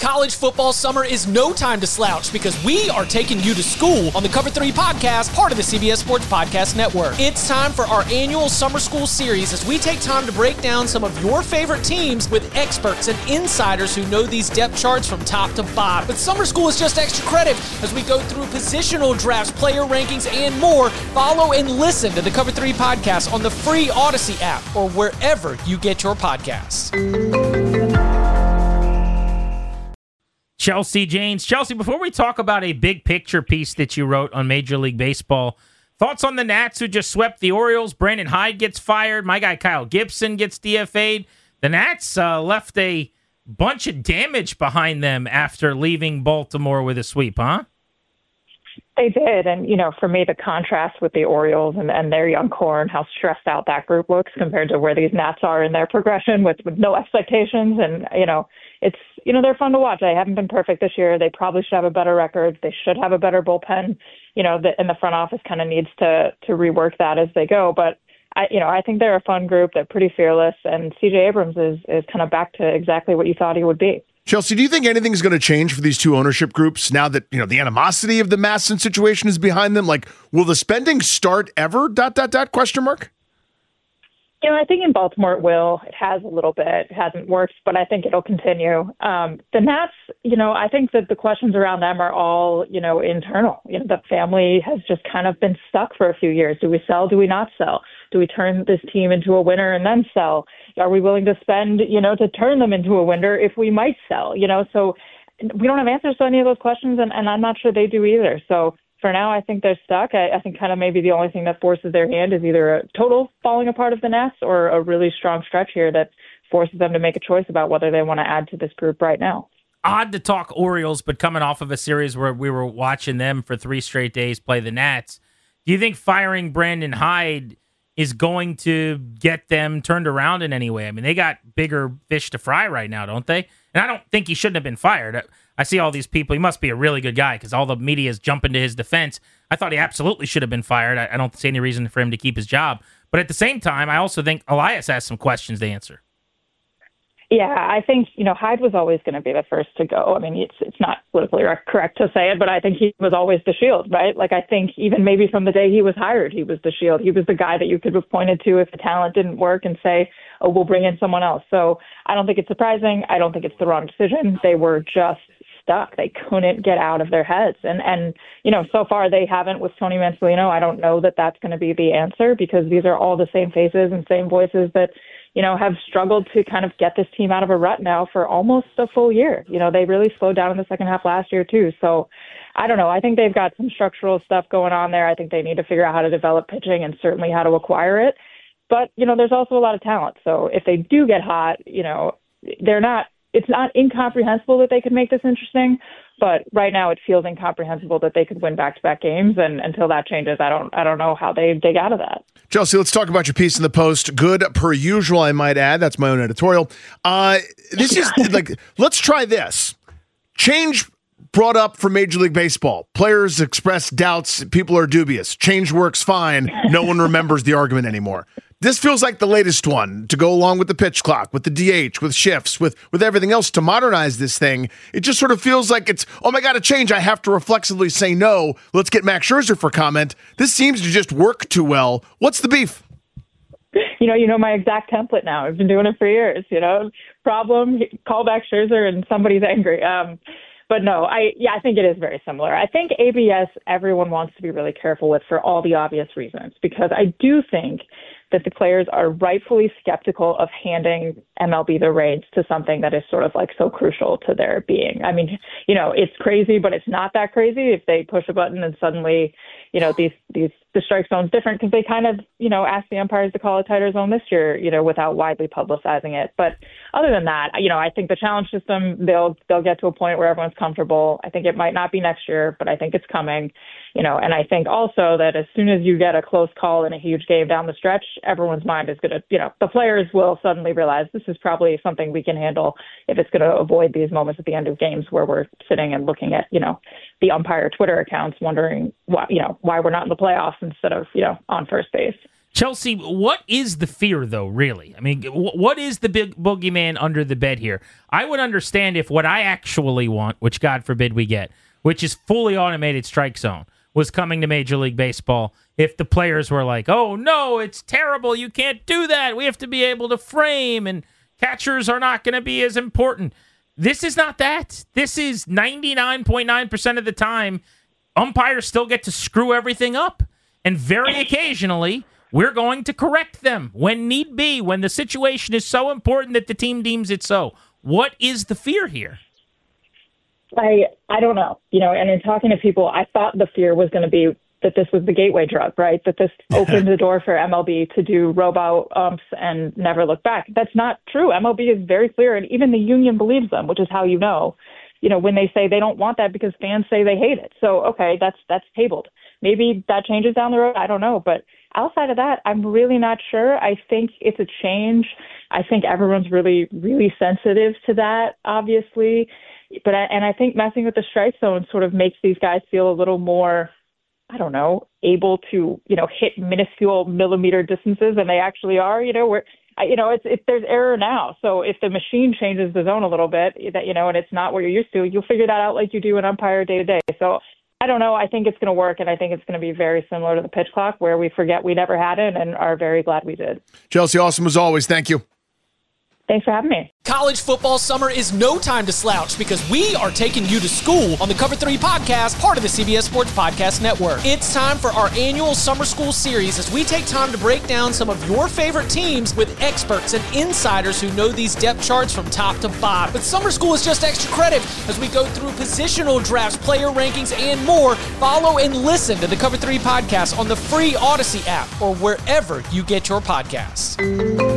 College football summer is no time to slouch because we are taking you to school on the Cover 3 podcast, part of the CBS Sports Podcast Network. It's time for our annual summer school series as we take time to break down some of your favorite teams with experts and insiders who know these depth charts from top to bottom. But summer school is just extra credit as we go through positional drafts, player rankings, and more. Follow and listen to the Cover 3 podcast on the free Odyssey app or wherever you get your podcasts. Chelsea Janes. Chelsea, before we talk about a big picture piece that you wrote on Major League Baseball, thoughts on the Nats who just swept the Orioles? Brandon Hyde gets fired. My guy Kyle Gibson gets DFA'd. The Nats left a bunch of damage behind them after leaving Baltimore with a sweep, huh? They did. And, for me, the contrast with the Orioles and their young core and how stressed out that group looks compared to where these Nats are in their progression with no expectations. And, it's, they're fun to watch. They haven't been perfect this year. They probably should have a better record. They should have a better bullpen. And the front office kind of needs to rework that as they go. But, I think they're a fun group. They're pretty fearless. And C.J. Abrams is kind of back to exactly what you thought he would be. Chelsea, do you think anything's going to change for these two ownership groups now that, the animosity of the Masson situation is behind them? Like, will the spending start ever? ... Question mark? I think in Baltimore it will. It has a little bit. It hasn't worked, but I think it'll continue. The Nats, I think that the questions around them are all, internal. The family has just kind of been stuck for a few years. Do we sell? Do we not sell? Do we turn this team into a winner and then sell? Are we willing to spend, to turn them into a winner if we might sell? So we don't have answers to any of those questions, and I'm not sure they do either. So for now, I think they're stuck. I think kind of maybe the only thing that forces their hand is either a total falling apart of the Nats or a really strong stretch here that forces them to make a choice about whether they want to add to this group right now. Odd to talk Orioles, but coming off of a series where we were watching them for 3 straight days play the Nats, do you think firing Brandon Hyde is going to get them turned around in any way? I mean, they got bigger fish to fry right now, don't they? And I don't think he shouldn't have been fired. I see all these people. He must be a really good guy because all the media is jumping to his defense. I thought he absolutely should have been fired. I don't see any reason for him to keep his job. But at the same time, I also think Elias has some questions to answer. Yeah, I think, Hyde was always going to be the first to go. I mean, it's not politically correct to say it, but I think he was always the shield, right? Like, I think even maybe from the day he was hired, he was the shield. He was the guy that you could have pointed to if the talent didn't work and say, oh, we'll bring in someone else. So I don't think it's surprising. I don't think it's the wrong decision. They were just stuck. They couldn't get out of their heads. And so far they haven't with Tony Mansolino. I don't know that that's going to be the answer because these are all the same faces and same voices that, have struggled to kind of get this team out of a rut now for almost a full year. They really slowed down in the second half last year too. So I don't know. I think they've got some structural stuff going on there. I think they need to figure out how to develop pitching and certainly how to acquire it. But, there's also a lot of talent. So if they do get hot, it's not incomprehensible that they could make this interesting, but right now it feels incomprehensible that they could win back-to-back games. And until that changes, I don't know how they dig out of that. Chelsea, let's talk about your piece in the Post. Good per usual, I might add. That's my own editorial. This is let's try this. Change brought up for Major League Baseball. Players express doubts. People are dubious. Change works fine. No one remembers the argument anymore. This feels like the latest one to go along with the pitch clock, with the DH, with shifts, with everything else to modernize this thing. It just sort of feels like it's, oh my God, a change. I have to reflexively say no. Let's get Max Scherzer for comment. This seems to just work too well. What's the beef? You know my exact template now. I've been doing it for years. Problem, call back Scherzer, and somebody's angry. But no, I think it is very similar. I think ABS, everyone wants to be really careful with for all the obvious reasons, because I do think that the players are rightfully skeptical of handing MLB the reins to something that is sort of like so crucial to their being. I mean, it's crazy, but it's not that crazy if they push a button and suddenly, the strike zone's different because they kind of, asked the umpires to call a tighter zone this year, without widely publicizing it. But other than that, I think the challenge system, they'll get to a point where everyone's comfortable. I think it might not be next year, but I think it's coming, and I think also that as soon as you get a close call in a huge game down the stretch, everyone's mind is going to, the players will suddenly realize this is probably something we can handle if it's going to avoid these moments at the end of games where we're sitting and looking at, the umpire Twitter accounts wondering why we're not in the playoffs instead of, on first base. Chelsea, what is the fear, though, really? I mean, what is the big boogeyman under the bed here? I would understand if what I actually want, which God forbid we get, which is fully automated strike zone, was coming to Major League Baseball, if the players were like, oh, no, it's terrible, you can't do that, we have to be able to frame, and catchers are not going to be as important. This is not that. This is 99.9% of the time, umpires still get to screw everything up. And very occasionally, we're going to correct them when need be, when the situation is so important that the team deems it so. What is the fear here? I don't know. And in talking to people, I thought the fear was going to be that this was the gateway drug, right? That this opened the door for MLB to do robo umps and never look back. That's not true. MLB is very clear, and even the union believes them, which is how when they say they don't want that because fans say they hate it. So, okay, that's tabled. Maybe that changes down the road. I don't know. But outside of that, I'm really not sure. I think it's a change. I think everyone's really, really sensitive to that, obviously. But I think messing with the strike zone sort of makes these guys feel a little more, I don't know, able to, hit minuscule millimeter distances than they actually are. There's error now. So if the machine changes the zone a little bit, and it's not what you're used to, you'll figure that out like you do an umpire day to day. So I don't know. I think it's going to work, and I think it's going to be very similar to the pitch clock, where we forget we never had it and are very glad we did. Chelsea, awesome as always. Thank you. Thanks for having me. College football summer is no time to slouch because we are taking you to school on the Cover 3 podcast, part of the CBS Sports Podcast Network. It's time for our annual summer school series as we take time to break down some of your favorite teams with experts and insiders who know these depth charts from top to bottom. But summer school is just extra credit as we go through positional drafts, player rankings, and more. Follow and listen to the Cover 3 podcast on the free Odyssey app or wherever you get your podcasts.